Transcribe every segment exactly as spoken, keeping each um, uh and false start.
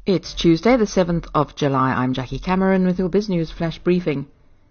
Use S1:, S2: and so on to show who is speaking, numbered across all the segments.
S1: It's Tuesday, the seventh of July. I'm Jackie Cameron with your BizNews Flash Briefing.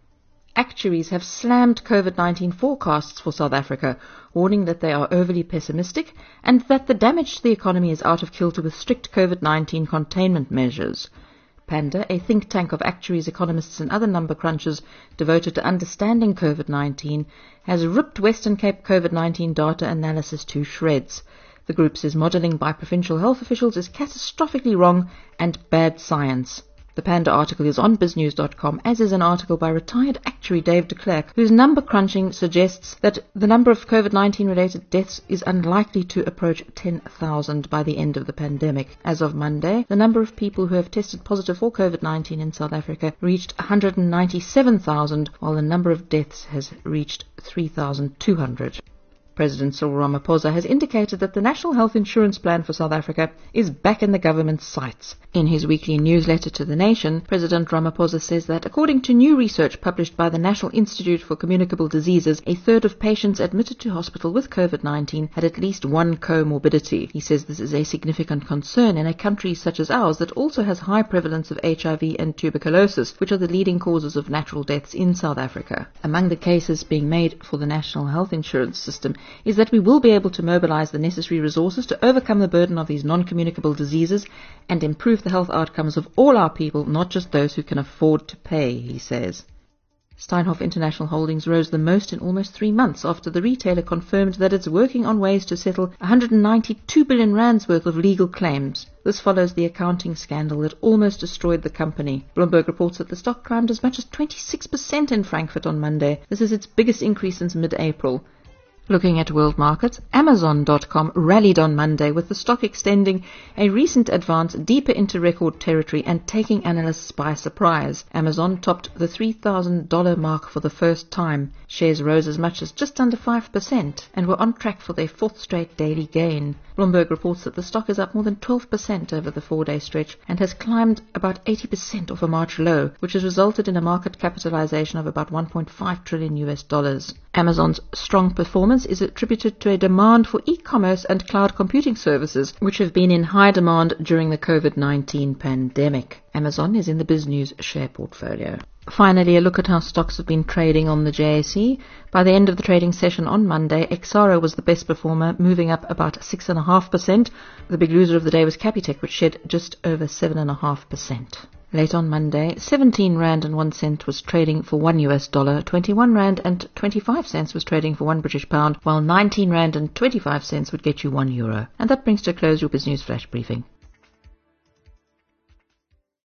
S1: Actuaries have slammed COVID nineteen forecasts for South Africa, warning that they are overly pessimistic and that the damage to the economy is out of kilter with strict COVID nineteen containment measures. Panda, a think tank of actuaries, economists and other number crunchers devoted to understanding COVID nineteen, has ripped Western Cape COVID nineteen data analysis to shreds. The group says modelling by provincial health officials is catastrophically wrong and bad science. The Panda article is on biznews dot com, as is an article by retired actuary Dave de Klerk, whose number crunching suggests that the number of COVID nineteen related deaths is unlikely to approach ten thousand by the end of the pandemic. As of Monday, the number of people who have tested positive for COVID nineteen in South Africa reached one hundred ninety-seven thousand, while the number of deaths has reached three thousand two hundred. President Cyril Ramaphosa has indicated that the National Health Insurance Plan for South Africa is back in the government's sights. In his weekly newsletter to the nation, President Ramaphosa says that according to new research published by the National Institute for Communicable Diseases, a third of patients admitted to hospital with COVID nineteen had at least one comorbidity. He says this is a significant concern in a country such as ours that also has high prevalence of H I V and tuberculosis, which are the leading causes of natural deaths in South Africa. Among the cases being made for the National Health Insurance System is that we will be able to mobilize the necessary resources to overcome the burden of these non-communicable diseases and improve the health outcomes of all our people, not just those who can afford to pay, he says. Steinhoff International Holdings rose the most in almost three months after the retailer confirmed that it's working on ways to settle one hundred ninety-two billion rands worth of legal claims. This follows the accounting scandal that almost destroyed the company. Bloomberg reports that the stock climbed as much as twenty-six percent in Frankfurt on Monday. This is its biggest increase since mid-April. Looking at world markets, Amazon dot com rallied on Monday, with the stock extending a recent advance deeper into record territory and taking analysts by surprise. Amazon topped the three thousand dollars mark for the first time. Shares rose as much as just under five percent and were on track for their fourth straight daily gain. Bloomberg reports that the stock is up more than twelve percent over the four-day stretch and has climbed about eighty percent off a March low, which has resulted in a market capitalization of about one point five trillion U S dollars. Amazon's strong performance is attributed to a demand for e-commerce and cloud computing services, which have been in high demand during the COVID nineteen pandemic. Amazon is in the BizNews share portfolio. Finally, a look at how stocks have been trading on the J S E. By the end of the trading session on Monday, Exxaro was the best performer, moving up about six point five percent. The big loser of the day was Capitec, which shed just over seven point five percent. Late on Monday, seventeen rand and one cent was trading for one U S dollar, twenty-one rand and twenty-five cents was trading for one British pound, while nineteen rand and twenty-five cents would get you one euro. And that brings to a close your BizNews Flash Briefing.